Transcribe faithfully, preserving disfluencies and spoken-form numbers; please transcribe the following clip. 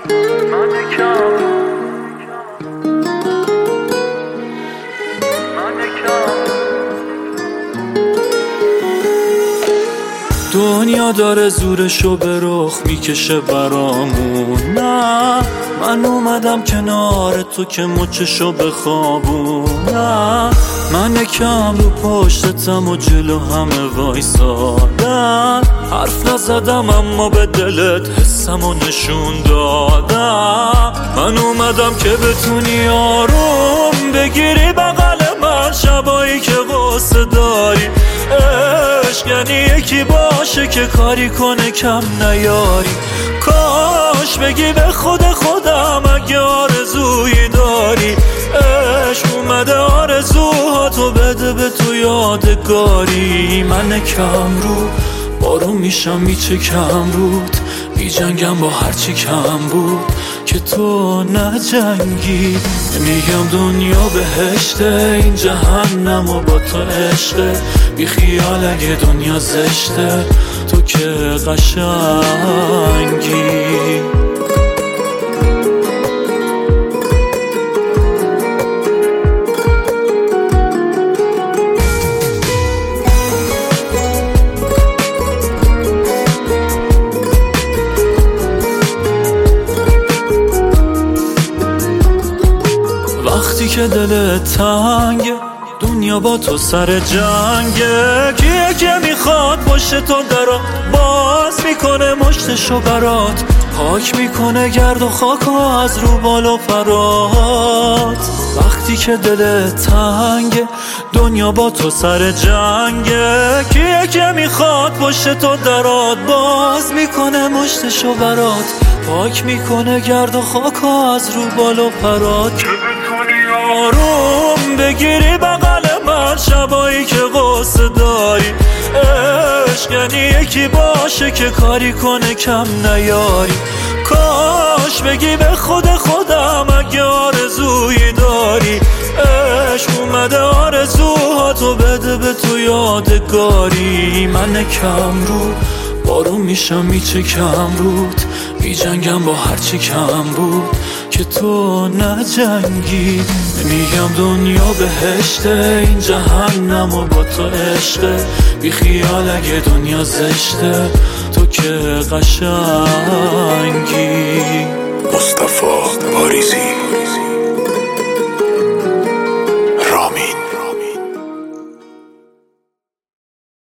دنیا داره زورشو به رخ میکشه برامون، نه من اومدم کنار تو که مچشو بخوابونم. من یکم رو پشتتم و جلو همه وایسادم، حرف نزدم اما به دلت حسمو نشون دادم. من اومدم که بتونی آروم بگیری بغل من، شبایی که غصه داری. عشق یعنی یکی باشه که کاری کنه کم نیاری. کاش بگی به خود خودم اگه آرزویی داری. عشق اومده آرزوهاتو بده به تو یادگاری. من کم رو بارون میشم میچکم رود، بی جنگم با هرچی کم بود که تو نجنگی. میگم دنیا بهشته این جهنم و با تو عشقه، بی خیال اگه دنیا زشته تو که قشنگی. وقتی که دلت تنگه دنیا با تو سر جنگه، کیه که میخواد باشه تو درا باز میکنه مشتشو برات، پاک میکنه گرد و خاکو از رو بالا فرات. وقتی که دلت تنگه دنیا با تو سر جنگه، کیه که میخواد باشه تو درات باز میکنه مشتشو برات، پاک میکنه گرد و خاکو از رو بالا فرات. که بتونی آروم بگیری بغل من، شبایی که غصه داری. عشق یعنی یکی باشه که کاری کنه کم نیاری. کاش بگی به خود خودم اگه آرزویی داری. عشق اومده آرزوهاتو بده به تو یادگاری. من کم رو بارون میشم میچکم رود، بی جنگم با هرچی کم بود که تو نجنگی. میگم دنیا بهشته این جهنم و با تو عشقه، بی خیال اگه دنیا زشته تو که قشنگی. مصطفی پاریزی.